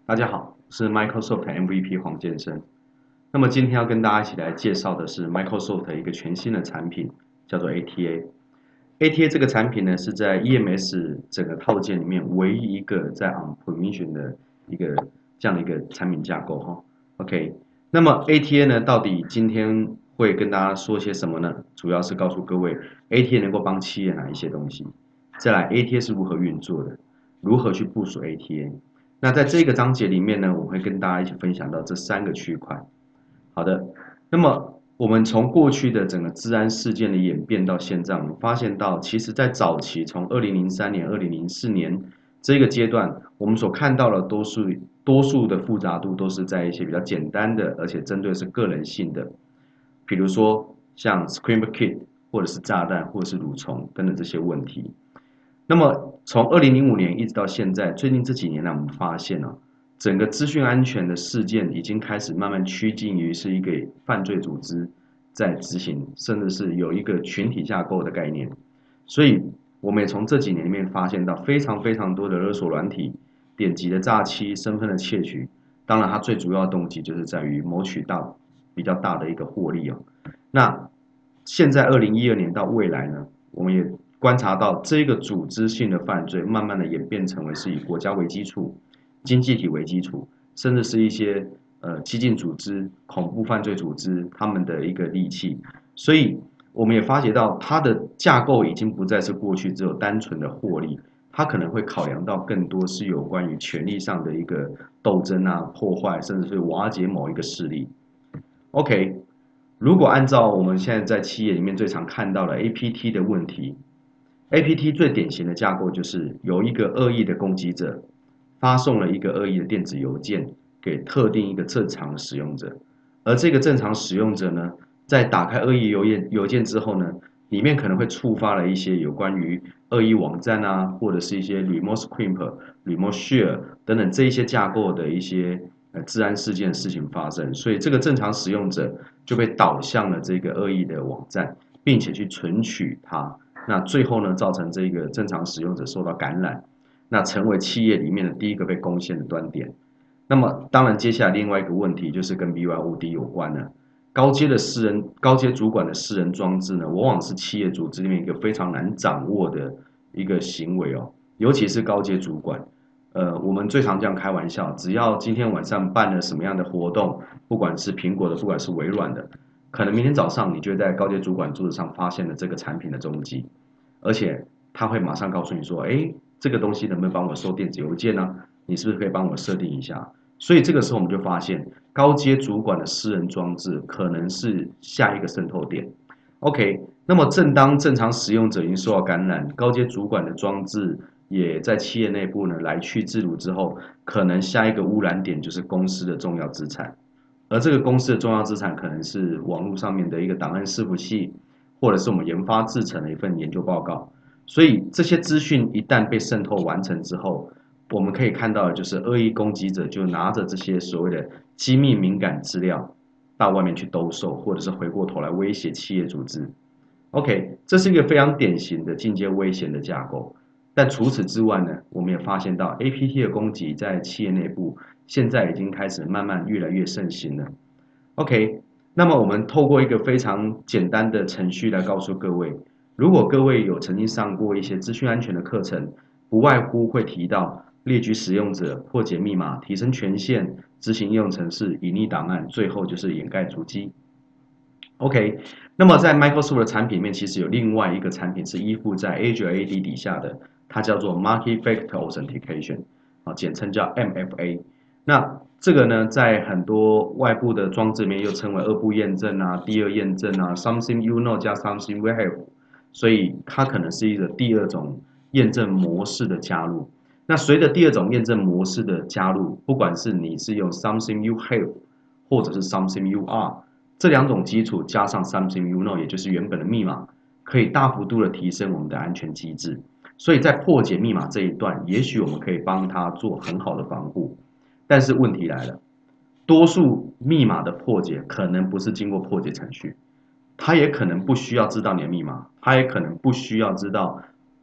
大家好，我是 Microsoft MVP 黄建生。那么今天要跟大家一起来介绍的是 Microsoft 一个全新的产品，叫做 ATA。ATA 这个产品呢，是在 EMS 整个套件里面唯一一个在 On-Permission 的一个这样的一个产品架构哈。OK，那么 ATA 呢，到底今天会跟大家说些什么呢？主要是告诉各位 ATA 能够帮企业哪一些东西，再来 ATA 是如何运作的，如何去部署 ATA。那在这个章节里面呢，我会跟大家一起分享到这三个区块。好的，那么我们从过去的整个治安事件的演变到现在，我们发现到，其实在早期从2003年、2004年这个阶段，我们所看到的多数的复杂度都是在一些比较简单的，而且针对是个人性的，比如说像 Screamer Kit 或者是炸弹或者是蠕虫等等这些问题。那么从2005年一直到现在，最近这几年来，我们发现啊，整个资讯安全的事件已经开始慢慢趋近于是一个犯罪组织在执行，甚至是有一个群体架构的概念。所以，我们也从这几年里面发现到非常非常多的勒索软体、点击的诈欺、身份的窃取。当然，它最主要的动机就是在于谋取到比较大的一个获利哦。那现在2012年到未来呢，我们也观察到这个组织性的犯罪慢慢的演变成为是以国家为基础、经济体为基础，甚至是一些激进组织、恐怖犯罪组织他们的一个利器。所以我们也发觉到它的架构已经不再是过去只有单纯的获利，它可能会考量到更多是有关于权力上的一个斗争啊、破坏，甚至是瓦解某一个势力。OK，如果按照我们现在在企业里面最常看到的 APT 的问题，APT 最典型的架构就是有一个恶意的攻击者发送了一个恶意的电子邮件给特定一个正常的使用者，而这个正常使用者呢，在打开恶意邮件之后呢，里面可能会触发了一些有关于恶意网站啊，或者是一些 remote scrimp、remote share 等等这一些架构的一些治安事件的事情发生，所以这个正常使用者就被导向了这个恶意的网站，并且去存取它。那最后呢，造成这个正常使用者受到感染，那成为企业里面的第一个被攻陷的端点。那么，当然，接下来另外一个问题就是跟 BYOD 有关的。高阶主管的私人装置呢，往往是企业组织里面一个非常难掌握的一个行为哦，尤其是高阶主管。我们最常这样开玩笑，只要今天晚上办了什么样的活动，不管是苹果的，不管是微软的，可能明天早上你就会在高阶主管桌子上发现了这个产品的踪迹，而且他会马上告诉你说，哎，这个东西能不能帮我收电子邮件呢？你是不是可以帮我设定一下？所以这个时候我们就发现，高阶主管的私人装置可能是下一个渗透点。OK，那么正当正常使用者已经受到感染，高阶主管的装置也在企业内部呢来去自如之后，可能下一个污染点就是公司的重要资产，而这个公司的重要资产可能是网络上面的一个档案伺服器，或者是我们研发制成的一份研究报告。所以这些资讯一旦被渗透完成之后，我们可以看到的就是恶意攻击者就拿着这些所谓的机密敏感资料到外面去兜售，或者是回过头来威胁企业组织。OK，这是一个非常典型的进阶危险的架构。但除此之外呢，我们也发现到 APT 的攻击在企业内部现在已经开始慢慢越来越盛行了。OK，那么我们透过一个非常简单的程序来告诉各位，如果各位有曾经上过一些资讯安全的课程，不外乎会提到列举使用者、破解密码、提升权限、执行应用程式、隐匿档案，最后就是掩盖足迹。OK，那么在 Microsoft 的产品里面，其实有另外一个产品是依附在 Azure AD 底下的，它叫做 Multi-Factor Authentication，啊，简称叫 MFA。那这个呢，在很多外部的装置里面又称为二步验证啊、第二验证啊、Something You Know 加 Something We Have，所以它可能是一个第二种验证模式的加入。那随着第二种验证模式的加入，不管是你是用 Something You Have 或者是 Something You Are。这两种基础加上 something you know，也就是原本的密码，可以大幅度的提升我们的安全机制。所以在破解密码这一段，也许我们可以帮它做很好的防护。但是问题来了，多数密码的破解可能不是经过破解程序，它也可能不需要知道你的密码，它也可能不需要知道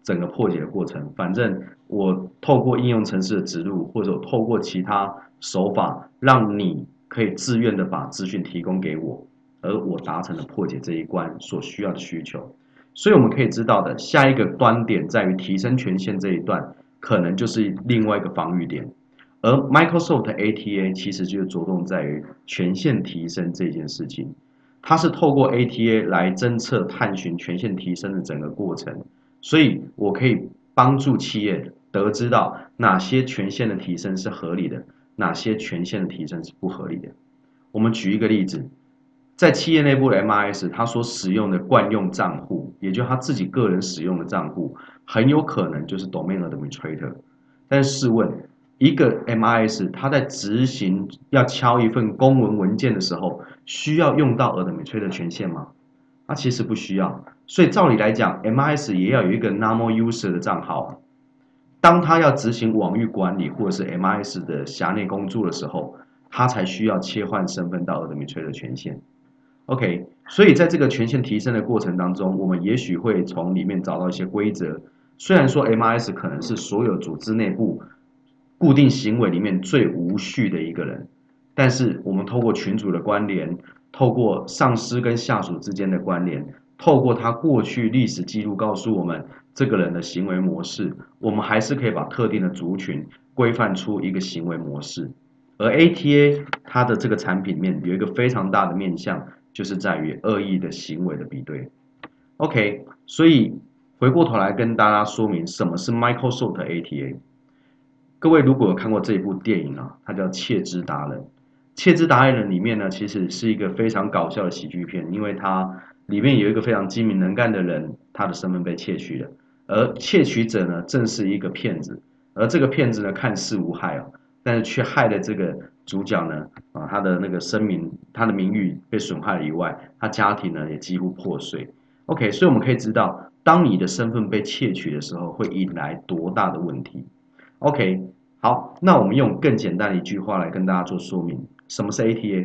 整个破解的过程。反正我透过应用程式的植入，或者透过其他手法，让你可以自愿的把资讯提供给我，而我达成了破解这一关所需要的需求。所以我们可以知道的，下一个端点在于提升权限这一段，可能就是另外一个防御点。而 Microsoft ATA 其实就着重在于权限提升这件事情，它是透过 ATA 来侦测、探寻权限提升的整个过程，所以我可以帮助企业得知到哪些权限的提升是合理的，哪些权限的提升是不合理的。我们举一个例子，在企业内部的 MIS， 它所使用的惯用账户，也就是他自己个人使用的账户，很有可能就是 Domain Administrator。但是试问，一个 MIS 它在执行要敲一份公文文件的时候，需要用到 Administrator 权限吗？它其实不需要。所以照理来讲 ，MIS 也要有一个 Normal User 的账号。当他要执行网域管理或者是 MIS 的辖内工作的时候，他才需要切换身份到 Administrator 权限。OK， 所以在这个权限提升的过程当中，我们也许会从里面找到一些规则。虽然说 MIS 可能是所有组织内部固定行为里面最无序的一个人，但是我们透过群组的关联，透过上司跟下属之间的关联，透过他过去历史记录告诉我们这个人的行为模式，我们还是可以把特定的族群规范出一个行为模式。而 ATA 它的这个产品面有一个非常大的面向，就是在于恶意的行为的比对。OK， 所以回过头来跟大家说明什么是 Microsoft ATA。各位如果有看过这一部电影啊，它叫《窃之达人》。《窃之达人》里面呢，其实是一个非常搞笑的喜剧片，因为它里面有一个非常精明能干的人，他的身份被窃取了，而窃取者呢，正是一个骗子，而这个骗子呢，看似无害啊，但是却害了这个主角呢，他的那个他的名誉被损害了以外，他家庭呢也几乎破碎。OK， 所以我们可以知道，当你的身份被窃取的时候，会引来多大的问题。OK， 好，那我们用更简单的一句话来跟大家做说明，什么是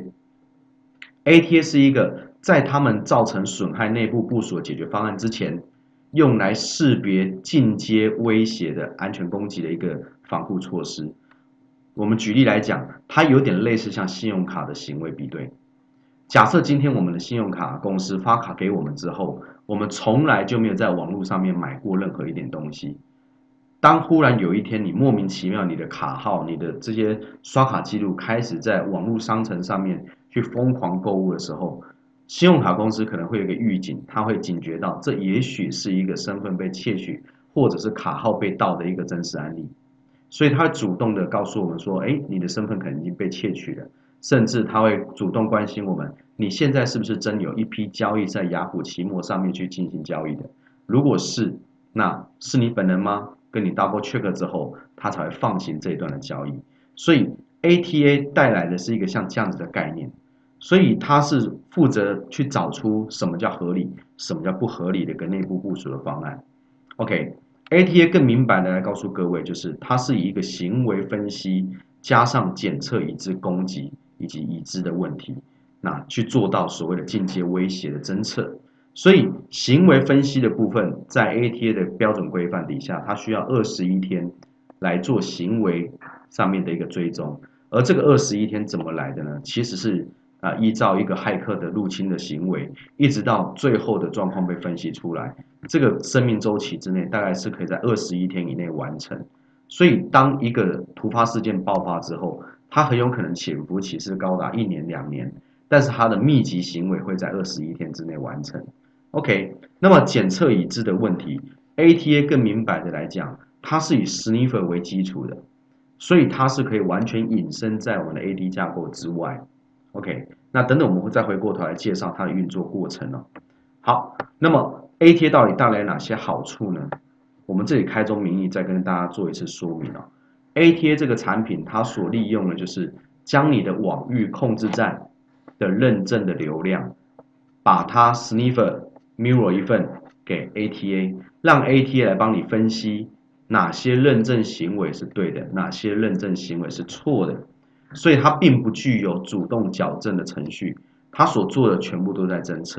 ATA？ATA 是一个在他们造成损害内部部署的解决方案之前，用来识别进阶威胁的安全攻击的一个防护措施。我们举例来讲，它有点类似像信用卡的行为比对。假设今天我们的信用卡公司发卡给我们之后，我们从来就没有在网络上面买过任何一点东西。当忽然有一天你莫名其妙你的卡号、你的这些刷卡记录开始在网络商城上面去疯狂购物的时候，信用卡公司可能会有一个预警，它会警觉到这也许是一个身份被窃取或者是卡号被盗的一个真实案例，所以它会主动的告诉我们说，哎，你的身份可能已经被窃取了，甚至它会主动关心我们，你现在是不是真有一批交易在雅虎期末上面去进行交易的？如果是，那是你本人吗？跟你 double check 之后，他才会放行这一段的交易。所以 ATA 带来的是一个像这样子的概念，所以它是负责去找出什么叫合理，什么叫不合理的一个内部部署的方案。OK，ATA 更明白的来告诉各位，就是它是以一个行为分析加上检测已知攻击以及已知的问题，那去做到所谓的进阶威胁的侦测。所以行为分析的部分，在 ATA 的标准规范底下，它需要21天来做行为上面的一个追踪。而这个21天怎么来的呢？其实是依照一个骇客的入侵的行为，一直到最后的状况被分析出来，这个生命周期之内，大概是可以在21天以内完成。所以当一个突发事件爆发之后，它很有可能潜伏期是高达1年2年，但是它的密集行为会在21天之内完成。OK， 那么检测已知的问题 ，ATA 更明白的来讲，它是以 Sniffer 为基础的，所以它是可以完全隐身在我们的 AD 架构之外。OK， 那等等我们会再回过头来介绍它的运作过程哦。好，那么 ATA 到底带来哪些好处呢？我们这里开宗明义再跟大家做一次说明哦。ATA 这个产品它所利用的就是将你的网域控制站的认证的流量，把它 Sniffer。mirror 一份给 ATA， 让 ATA 来帮你分析哪些认证行为是对的，哪些认证行为是错的。所以它并不具有主动矫正的程序，它所做的全部都在侦测。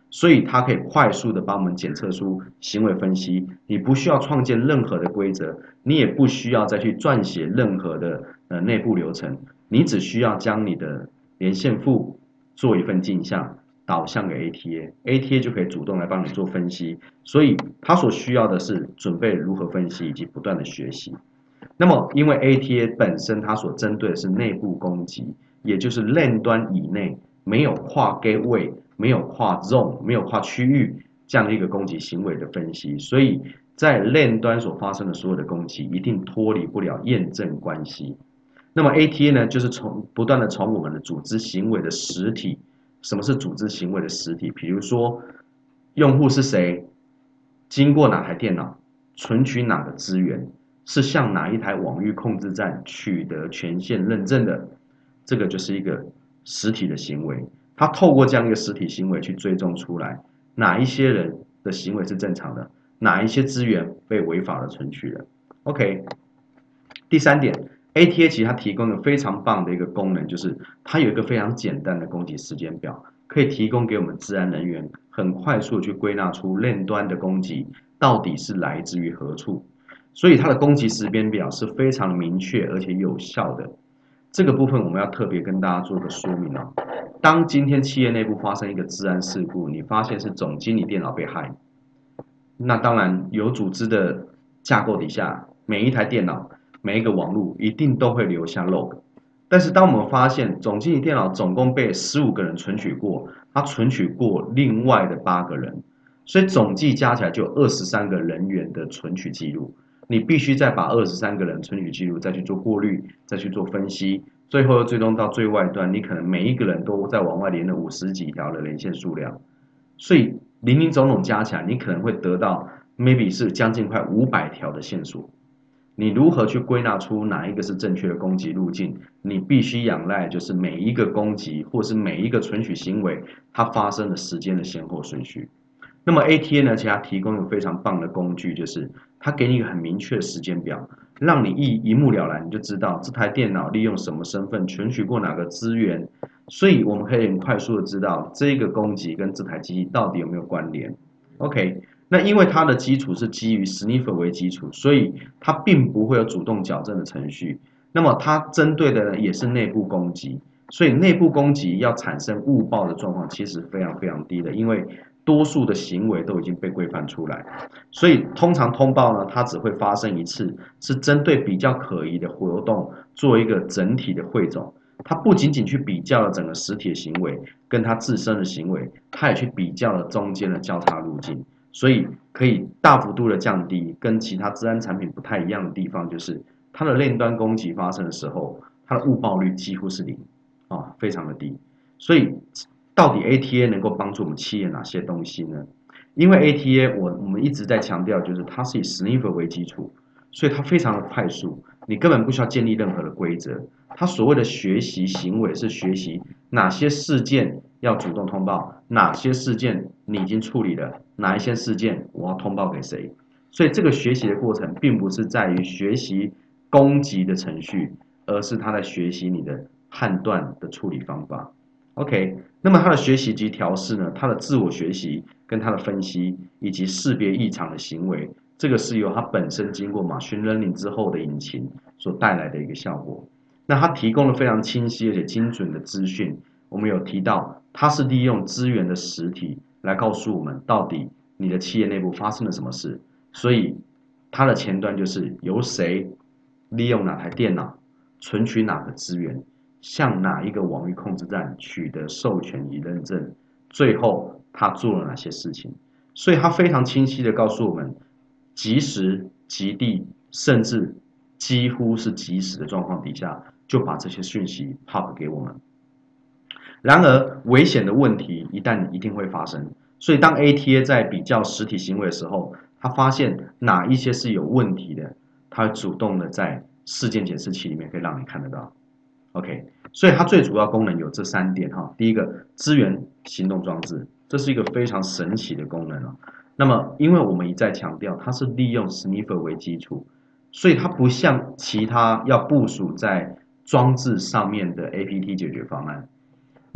所以它可以快速的帮我们检测出行为分析。你不需要创建任何的规则，你也不需要再去撰写任何的内部流程，你只需要将你的连线符做一份镜像导向给 ATA，ATA 就可以主动来帮你做分析。所以它所需要的是准备如何分析以及不断的学习。那么，因为 ATA 本身它所针对的是内部攻击，也就是 LAN 端以内没有跨 gateway、没有跨 zone、没有跨区域这样的一个攻击行为的分析，所以在 LAN 端所发生的所有的攻击一定脱离不了验证关系。那么 ATA 呢，就是不断的从我们的组织行为的实体，什么是组织行为的实体？比如说用户是谁，经过哪台电脑，存取哪个资源。是向哪一台网域控制站取得权限认证的，这个就是一个实体的行为。它透过这样一个实体行为去追踪出来，哪一些人的行为是正常的，哪一些资源被违法的存取了。OK， 第三点 ，ATA 其实它提供了非常棒的一个功能，就是它有一个非常简单的攻击时间表，可以提供给我们治安人员很快速去归纳出链端的攻击到底是来自于何处。所以它的攻击时间表是非常明确而且有效的。这个部分我们要特别跟大家做个说明哦。当今天企业内部发生一个治安事故，你发现是总经理电脑被害，那当然有组织的架构底下，每一台电脑、每一个网络一定都会留下 log。但是当我们发现总经理电脑总共被15个人存取过，他存取过另外的8个人，所以总计加起来就有23个人员的存取记录。你必须再把23个人存取记录再去做过滤，再去做分析，最后又最终到最外端，你可能每一个人都在往外连了50几条的连线数量，所以林林总总加起来，你可能会得到 maybe 是将近快500条的线索。你如何去归纳出哪一个是正确的攻击路径？你必须仰赖就是每一个攻击或是每一个存取行为它发生的时间的先后顺序。那么 ATA 呢，其实它提供一个非常棒的工具，就是它给你一个很明确的时间表，让你一目了然，你就知道这台电脑利用什么身份存取过哪个资源，所以我们可以很快速的知道这个攻击跟这台机器到底有没有关联。OK， 那因为它的基础是基于 sniffer 为基础，所以它并不会有主动矫正的程序。那么它针对的呢也是内部攻击，所以内部攻击要产生误报的状况其实非常非常低的，因为多数的行为都已经被规范出来，所以通常通报呢，它只会发生一次，是针对比较可疑的活动做一个整体的汇总。它不仅仅去比较了整个实体的行为跟它自身的行为，它也去比较了中间的交叉路径，所以可以大幅度的降低跟其他治安产品不太一样的地方，就是它的链端攻击发生的时候，它的误报率几乎是0啊，非常的低。所以到底 ATA 能够帮助我们企业哪些东西呢？因为 ATA 我们一直在强调，就是它是以 sniffer 为基础，所以它非常的快速，你根本不需要建立任何的规则。它所谓的学习行为是学习哪些事件要主动通报，哪些事件你已经处理了，哪一些事件我要通报给谁。所以这个学习的过程并不是在于学习攻击的程序，而是它在学习你的判断的处理方法。OK， 那么它的学习及调试呢？它的自我学习跟它的分析以及识别异常的行为，这个是由它本身经过 machine learning 之后的引擎所带来的一个效果。那它提供了非常清晰而且精准的资讯。我们有提到，它是利用资源的实体来告诉我们到底你的企业内部发生了什么事。所以它的前端就是由谁利用哪台电脑存取哪个资源。向哪一个网域控制站取得授权与认证，最后他做了哪些事情，所以他非常清晰的告诉我们，即时、即地，甚至几乎是即时的状况底下，就把这些讯息 pop 给我们。然而，危险的问题一定会发生，所以当 ATA 在比较实体行为的时候，他发现哪一些是有问题的，他会主动的在事件检视器里面可以让你看得到。OK， 所以它最主要功能有这3点哈。第一个，资源行动装置，这是一个非常神奇的功能哦。那么，因为我们一再强调，它是利用 sniffer 为基础，所以它不像其他要部署在装置上面的 APT 解决方案。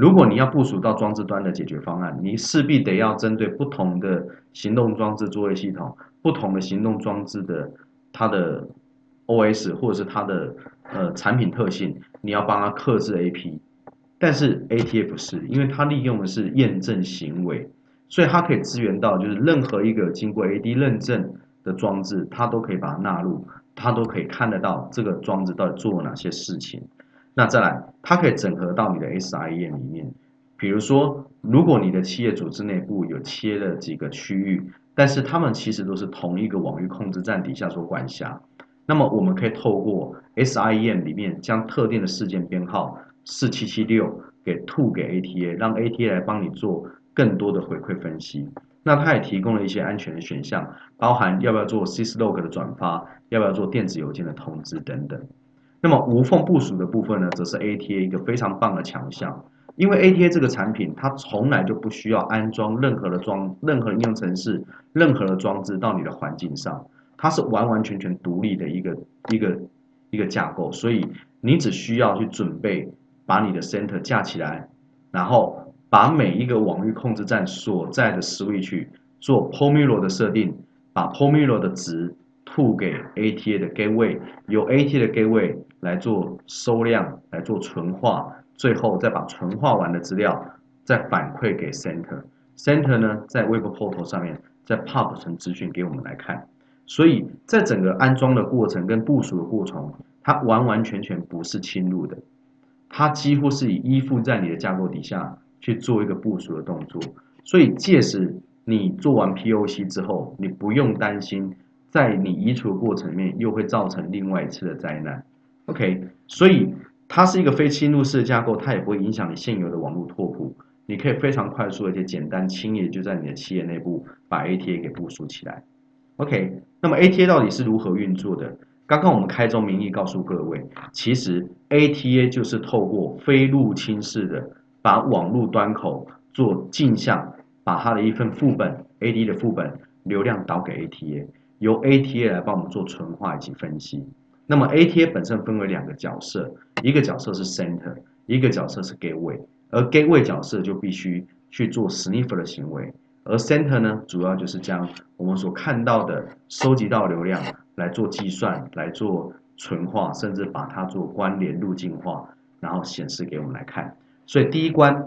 如果你要部署到装置端的解决方案，你势必得要针对不同的行动装置作业系统、不同的行动装置的它的 OS 或者是它的产品特性，你要帮它克制 AP。但是 ATA 不是，因为它利用的是验证行为，所以它可以支援到就是任何一个经过 AD 认证的装置，它都可以把它纳入，它都可以看得到这个装置到底做了哪些事情。那再来，它可以整合到你的 SIEM 里面，比如说，如果你的企业组织内部有切了几个区域，但是它们其实都是同一个网域控制站底下所管辖，那么我们可以透过 SIEM 里面将特定的事件编号4776给吐给 ATA，让 ATA 来帮你做更多的回馈分析。那它也提供了一些安全的选项，包含要不要做 syslog 的转发，要不要做电子邮件的通知等等。那么无缝部署的部分呢，则是 ATA 一个非常棒的强项。因为 ATA 这个产品，它从来就不需要安装任何的应用程式、任何的装置到你的环境上，它是完完全全独立的一个一个架构，所以你只需要去准备把你的 center 架起来，然后把每一个网域控制站所在的 switch 做 POMIRO 的设定，把 POMIRO 的值吐给 ATA 的 gateway， 由 ATA 的 gateway 来做收量，来做纯化，最后再把纯化完的资料再反馈给 Center。Center 呢，在 Web Portal 上面再 pub 成资讯给我们来看。所以在整个安装的过程跟部署的过程，它完完全全不是侵入的，它几乎是以依附在你的架构底下去做一个部署的动作。所以届时你做完 POC 之后，你不用担心在你移除的过程里面又会造成另外一次的灾难。OK， 所以它是一个非侵入式的架构，它也不会影响你现有的网络拓扑。你可以非常快速而且简单轻易就在你的企业内部把 ATA 给部署起来。OK， 那么 ATA 到底是如何运作的？刚刚我们开宗明义告诉各位，其实 ATA 就是透过非入侵式的把网络端口做镜像，把它的一份副本 AD 的副本流量导给 ATA， 由 ATA 来帮我们做纯化以及分析。那么 ATA 本身分为两个角色，一个角色是 Center， 一个角色是 Gateway， 而 Gateway 角色就必须去做 Sniffer 的行为。而 Center 呢，主要就是将我们所看到的收集到流量来做计算，来做纯化，甚至把它做关联路径化，然后显示给我们来看。所以第一关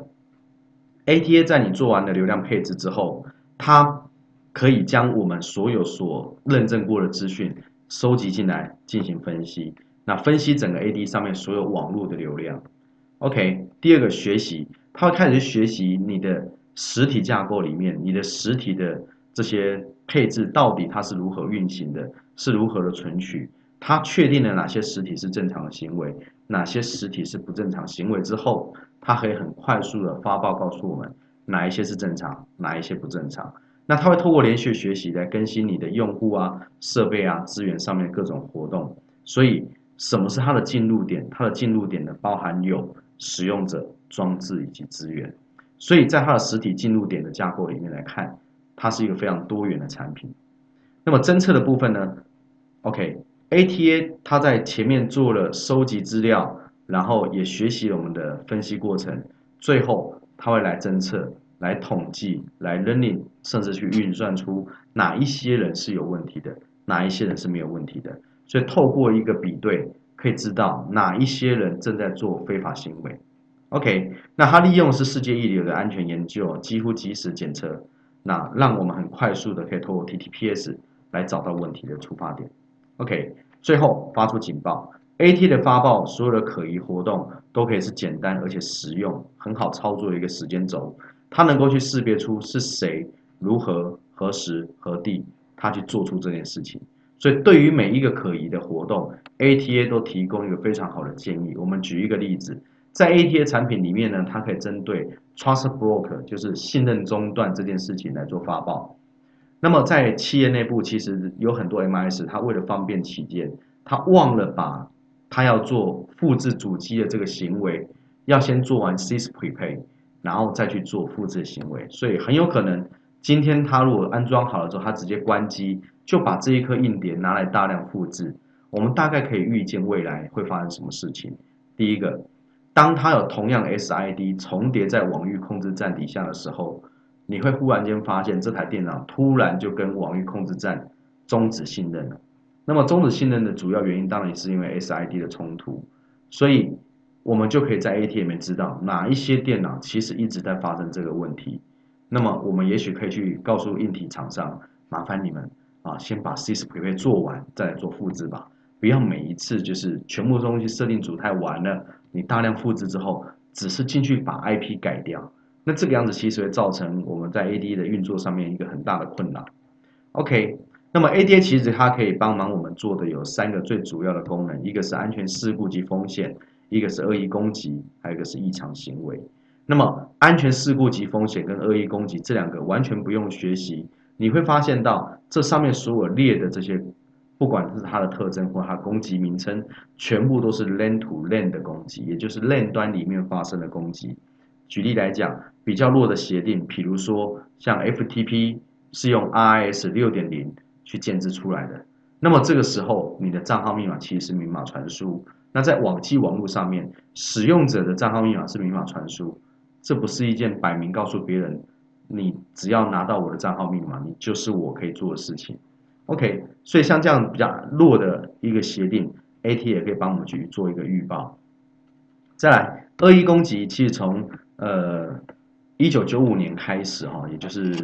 ，ATA 在你做完了流量配置之后，它可以将我们所有所认证过的资讯收集进来进行分析。那分析整个 AD 上面所有网络的流量。OK， 第二个学习，它会开始学习你的实体架构里面，你的实体的这些配置到底它是如何运行的，是如何的存取，它确定了哪些实体是正常的行为，哪些实体是不正常行为之后，它可以很快速的发报告诉我们哪一些是正常，哪一些不正常。那它会透过连续学习来更新你的用户啊、设备啊、资源上面各种活动。所以，什么是它的进入点？它的进入点呢，包含有使用者、装置以及资源。所以在它的实体进入点的架构里面来看，它是一个非常多元的产品。那么侦测的部分呢？OK，ATA 它在前面做了收集资料，然后也学习了我们的分析过程，最后它会来侦测、来统计、来 learning， 甚至去运算出哪一些人是有问题的，哪一些人是没有问题的。所以透过一个比对，可以知道哪一些人正在做非法行为。OK，那它利用的是世界一流的安全研究，几乎即时检测，那让我们很快速的可以透过 TTPS 来找到问题的出发点。OK，最后发出警报，AT 的发报所有的可疑活动都可以是简单而且实用、很好操作的一个时间轴，它能够去识别出是谁、如何、何时、何地，他去做出这件事情。所以对于每一个可疑的活动，ATA 都提供一个非常好的建议。我们举一个例子。在 ATA 产品里面呢，它可以针对 Trust Block， 就是信任中断这件事情来做发报。那么在企业内部，其实有很多 MIS， 它为了方便起见，它忘了把它要做复制主机的这个行为，要先做完 sys prepare， 然后再去做复制的行为。所以很有可能今天它如果安装好了之后，它直接关机，就把这一颗硬碟拿来大量复制。我们大概可以预见未来会发生什么事情。第一个， 当它有同样的 SID 重叠在网域控制站底下的时候，你会忽然间发现这台电脑突然就跟网域控制站终止信任了。那么终止信任的主要原因当然是因为 SID 的冲突，所以我们就可以在 AT 里面知道哪一些电脑其实一直在发生这个问题。那么我们也许可以去告诉硬体厂商，麻烦你们先把 sysprepare 做完，再来做复制吧。不要每一次就是全部东西设定主态完了，你大量复制之后，只是进去把 IP 改掉，那这个样子其实会造成我们在 AD 的运作上面一个很大的困扰。OK，那么 ADA 其实它可以帮忙我们做的有3个最主要的功能，一个是安全事故及风险，一个是恶意攻击，还有一个是异常行为。那么安全事故及风险跟恶意攻击这2个完全不用学习，你会发现到这上面所有列的这些，不管是它的特征或它的攻击名称，全部都是 LAN to LAN 的攻击，也就是 LAN 端里面发生的攻击。举例来讲，比较弱的协定，比如说像 FTP 是用 RIS 6.0去建制出来的，那么这个时候你的账号密码其实是明码传输。那在网际网络上面，使用者的账号密码是明码传输，这不是一件摆明告诉别人，你只要拿到我的账号密码，你就是我可以做的事情。OK， 所以像这样比较弱的一个协定 ，AT 也可以帮我们去做一个预报。再来，恶意攻击其实从1995年开始也就是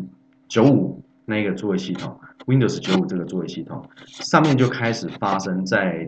95那个作业系统 Windows 95这个作业系统上面就开始发生在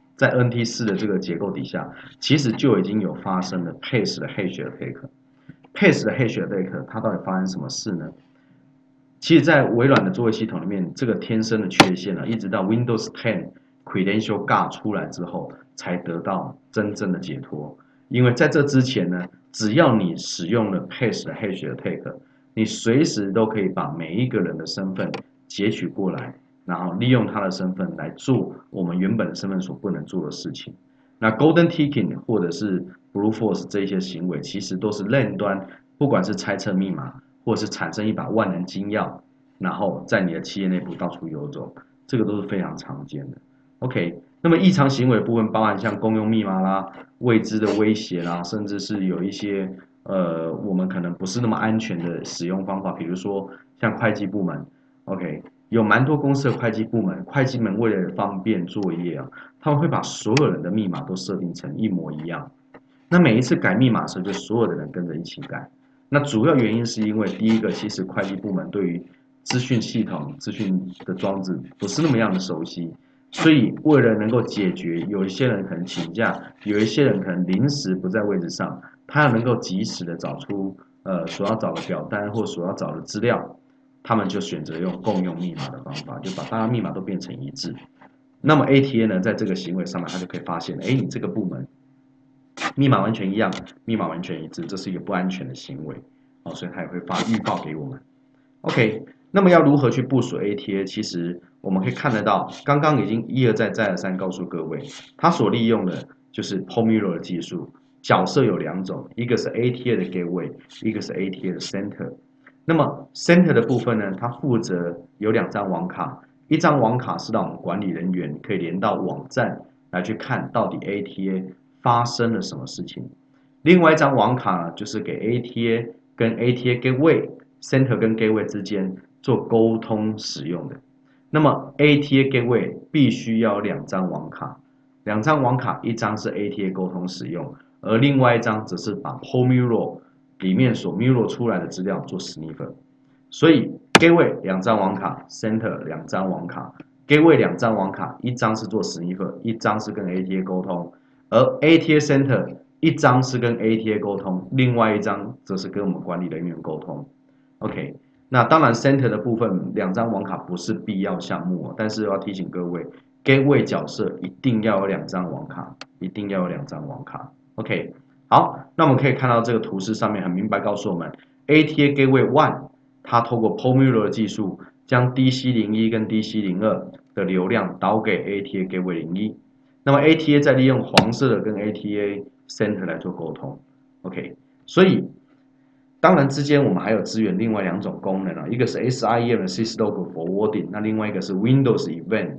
NT4的这个结构底下，其实就已经有发生了 PACE 的 Hash Attack。PACE 的 Hash Attack 它到底发生什么事呢？其实，在微软的作业系统里面，这个天生的缺陷一直到 Windows 10 Credential Guard 出来之后，才得到真正的解脱。因为在这之前呢，只要你使用了 PACE 的 Hash Attack，你随时都可以把每一个人的身份截取过来，然后利用他的身份来做我们原本的身份所不能做的事情。那 Golden Ticking 或者是 Brute Force 这些行为，其实都是 LAN 端，不管是猜测密码，或是产生一把万能金钥，然后在你的企业内部到处游走，这个都是非常常见的。OK， 那么异常行为的部分包含像公用密码啦、未知的威胁啦，甚至是有一些我们可能不是那么安全的使用方法，比如说像会计部门 ，OK， 有蛮多公司的会计部门，会计们为了方便作业他们会把所有人的密码都设定成一模一样。那每一次改密码的时候，就所有的人跟着一起改。那主要原因是因为第一个，其实会计部门对于资讯系统、资讯的装置不是那么样的熟悉，所以为了能够解决，有一些人可能请假，有一些人可能临时不在位置上，他要能够及时的找出所要找的表单或所要找的资料，他们就选择用共用密码的方法，就把大家密码都变成一致。那么 ATA 呢，在这个行为上面，它就可以发现，哎，你这个部门密码完全一样，密码完全一致，这是一个不安全的行为，所以它也会发预报给我们。OK， 那么要如何去部署 ATA？其实我们可以看得到，刚刚已经一而再再而三告诉各位，它所利用的就是 Pomelo 的技术，角色有2种，一个是 ATA 的 Gateway， 一个是 ATA 的 Center。那么 Center 的部分呢，它负责有2张网卡，一张网卡是让我们管理人员可以连到网站来去看到底 ATA 发生了什么事情。另外一张网卡呢，就是给 ATA 跟 ATA Gateway、Center 跟 Gateway 之间做沟通使用的。那么 ATA Gateway 必须要有2张网卡，2张网卡，一张是 ATA 沟通使用，而另外一张则是把 Pomelo 里面所 mirror 出来的资料做 sniffer。所以 Gateway 2张网卡 ，Center 2张网卡。Gateway 2张网卡，一张是做 sniffer， 一张是跟 ATA 沟通，而 ATA Center 一张是跟 ATA 沟通，另外一张则是跟我们管理人员沟通。OK， 那当然 Center 的部分2张网卡不是必要项目但是要提醒各位 ，Gateway 角色一定要有2张网卡，一定要有2张网卡。OK， 好，那我们可以看到这个图示上面很明白告诉我们 ，ATA Gateway 1它透过 Pomelo 的技术，将 DC01 跟 DC02的流量导给 ATA Gateway 01。那么 ATA 再利用黄色的跟 ATA Center 来做沟通。OK， 所以当然之间我们还有支援另外2种功能一个是 SIEM 的 Syslog Forwarding， 那另外一个是 Windows Event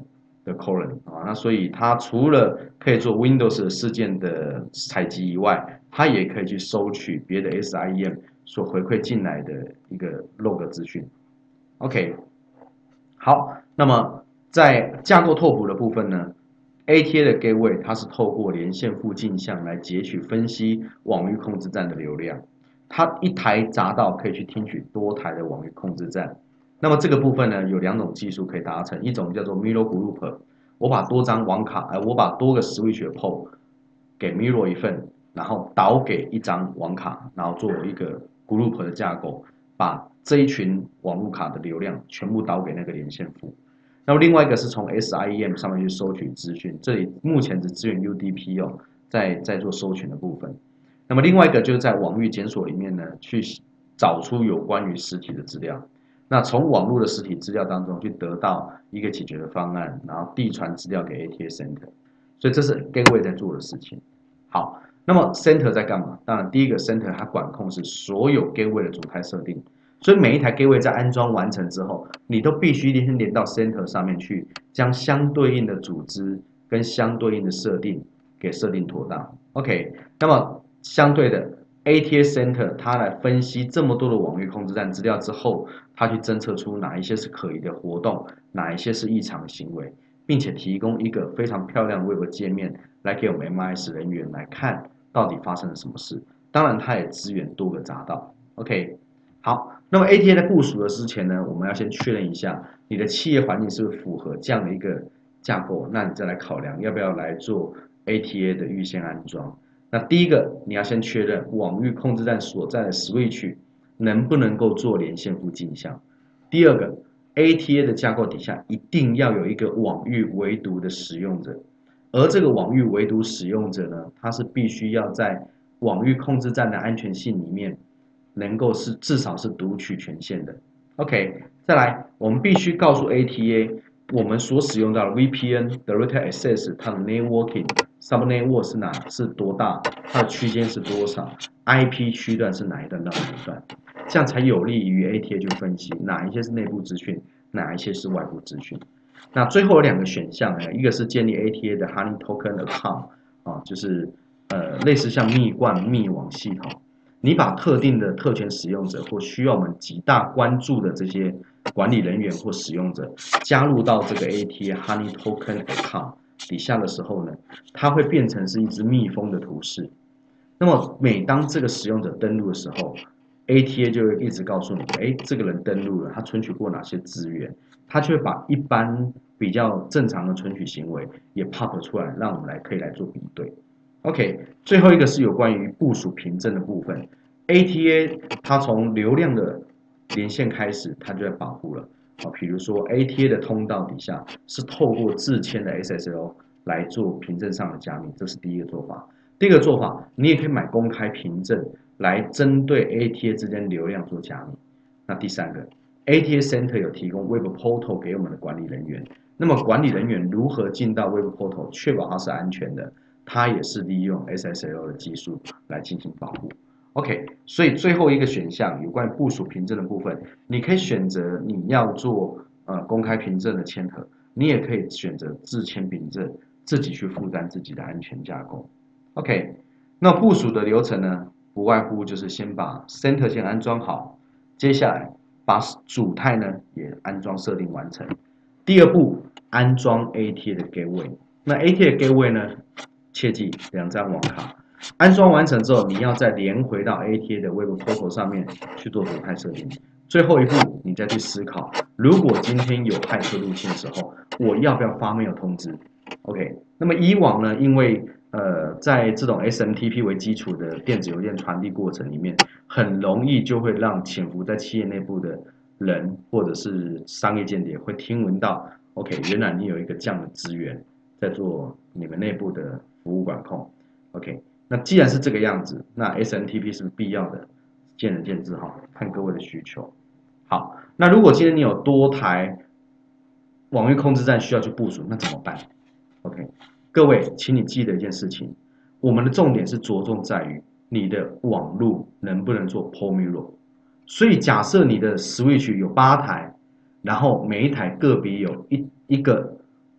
的 colon 啊，那所以它除了可以做 Windows 的事件的采集以外，它也可以去收取别的 SIEM 所回馈进来的一个 log 资讯。OK， 好，那么在架构拓扑的部分呢，ATA 的 gateway 它是透过连线附镜像来截取分析网域控制站的流量，它一台闸道可以去听取多台的网域控制站。那么这个部分呢，有两种技术可以达成，一种叫做 Mirror Group， 我把多张网卡，我把多个 switch 的 port 给 Mirror 一份，然后导给一张网卡，然后做一个 group 的架构，把这一群网路卡的流量全部导给那个连线服。那么另外一个是从 SIEM 上面去收取资讯，这里目前只支援 UDP 哦，在做收群的部分。那么另外一个就是在网域检索里面呢，去找出有关于实体的资料。那从网络的实体资料当中去得到一个解决的方案，然后递传资料给 ATA Center， 所以这是 Gateway 在做的事情。好，那么 Center 在干嘛？当然，第一个 Center 它管控是所有 Gateway 的主态设定，所以每一台 Gateway 在安装完成之后，你都必须先连到 Center 上面去，将相对应的组织跟相对应的设定给设定妥当。OK， 那么相对的 ATA Center 它来分析这么多的网域控制站资料之后，它去侦测出哪一些是可疑的活动，哪一些是异常行为，并且提供一个非常漂亮的 Web 界面来给我们 MIS 人员来看到底发生了什么事。当然，它也支援多个闸道。OK， 好，那么 ATA 在部署的之前呢，我们要先确认一下你的企业环境是不是符合这样的一个架构，那你再来考量要不要来做 ATA 的预先安装。那第一个，你要先确认网域控制站所在的 switch 能不能够做连线附镜像。第二个 ，ATA 的架构底下一定要有一个网域唯独的使用者，而这个网域唯独使用者呢，它是必须要在网域控制站的安全性里面，能够是至少是读取权限的。OK， 再来，我们必须告诉 ATA， 我们所使用到的 VPN、Direct Access 它的 Networking。Subnetwork 是多大，它的区间是多少 ，IP 区段是哪一段到哪一段，这样才有利于 ATA 去分析哪一些是内部资讯，哪一些是外部资讯。那最后有两个选项呢，一个是建立 ATA 的 Honey Token Account 啊，就是类似像蜜罐密网系统，你把特定的特权使用者或需要我们极大关注的这些管理人员或使用者加入到这个 ATA Honey Token Account。底下的时候呢，它会变成是一只蜜蜂的图示。那么每当这个使用者登录的时候，ATA 就会一直告诉你，哎，这个人登录了，他存取过哪些资源，他就会把一般比较正常的存取行为也 pop 出来，让我们可以来做比对。OK， 最后一个是有关于部署凭证的部分。ATA 它从流量的连线开始，它就在保护了。比如说 ATA 的通道底下是透过自签的 SSL 来做凭证上的加密，这是第一个做法。第二个做法，你也可以买公开凭证来针对 ATA 之间流量做加密。那第三个 ，ATA Center 有提供 Web Portal 给我们的管理人员。那么管理人员如何进到 Web Portal， 确保它是安全的？它也是利用 SSL 的技术来进行保护。OK， 所以最后一个选项有关于部署凭证的部分，你可以选择你要做公开凭证的签合，你也可以选择自签凭证，自己去负担自己的安全架构。OK， 那部署的流程呢，不外乎就是先把 Center 先安装好，接下来把主态呢也安装设定完成。第二步，安装 ATA 的 Gateway。那 ATA 的 Gateway 呢，切记2张网卡。安装完成之后，你要再连回到 ATA 的 Web Portal 上面去做主态设定。最后一步，你再去思考，如果今天有骇客入侵的时候，我要不要发 mail 通知 ？OK， 那么以往呢，因为在这种 SMTP 为基础的电子邮件传递过程里面，很容易就会让潜伏在企业内部的人或者是商业间谍会听闻到 ，OK， 原来你有一个这样的资源在做你们内部的服务管控 ，OK。那既然是这个样子，那 SMTP 是不是必要的？见仁见智哈，看各位的需求。好，那如果今天你有多台网域控制站需要去部署，那怎么办 ？OK， 各位，请你记得一件事情，我们的重点是着重在于你的网路能不能做 Pole Mirror。所以假设你的 Switch 有8台，然后每一台个别有一个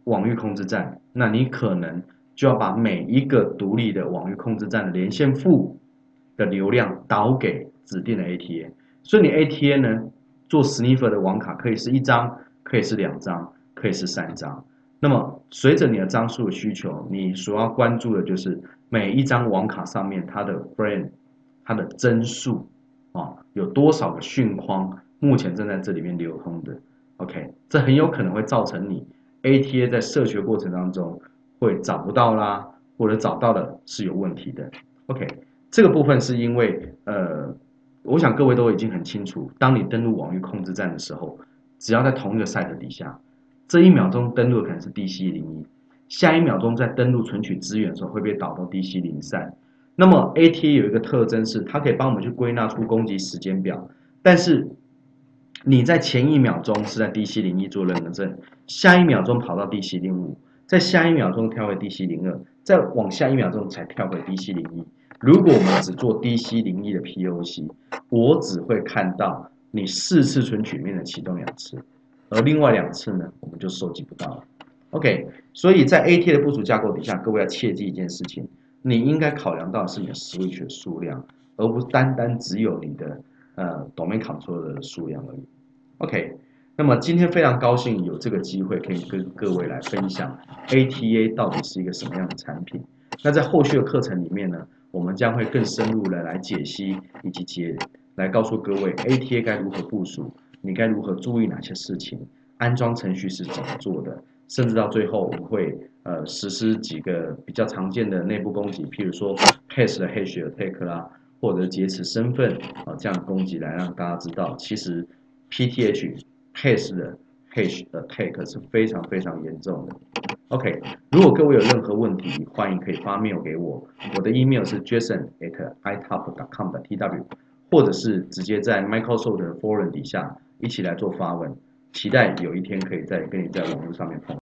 网域控制站，那你可能就要把每一个独立的网域控制站的连线埠的流量导给指定的 ATA。所以你 ATA 呢，做 sniffer 的网卡可以是1张，可以是2张，可以是3张。那么随着你的张数的需求，你所要关注的就是每一张网卡上面它的 frame、它的帧数有多少个讯框目前正在这里面流通的。OK， 这很有可能会造成你 ATA 在社学过程当中会找不到啦，或者找到的是有问题的。OK， 这个部分是因为我想各位都已经很清楚，当你登录网域控制站的时候，只要在同一个 site 底下，这1秒钟登录的可能是 DC01，下1秒钟在登录存取资源的时候会被导到 DC03。那么 ATA 有一个特征是，它可以帮我们去归纳出攻击时间表，但是你在前1秒钟是在 DC01 做认证，下1秒钟跑到 DC05，在下1秒钟跳回 DC02，再往下1秒钟才跳回 DC01。如果我们只做 DC01 的 POC， 我只会看到你4次存取里面的其中2次，而另外2次呢，我们就收集不到了。OK， 所以在 ATA 的部署架构底下，各位要切记一件事情，你应该考量到的是你的 switch 的数量，而不是单单只有你的domain controller 的数量而已。OK， 那么今天非常高兴有这个机会可以跟各位来分享 ATA 到底是一个什么样的产品。那在后续的课程里面呢，我们将会更深入的来解析以及来告诉各位 ATA 该如何部署，你该如何注意哪些事情，安装程序是怎么做的，甚至到最后我们会实施几个比较常见的内部攻击，譬如说 hash 的 hash attack 啦，或者劫持身份这样的攻击，来让大家知道，其实 PTH hash 的 hash attack 是非常非常严重的。OK， 如果各位有任何问题，欢迎可以发 mail 给我，我的 email 是 jason@itop.com.tw， 或者是直接在 Microsoft 的 forum 底下一起来做发问，期待有一天可以再跟你在网络上面碰。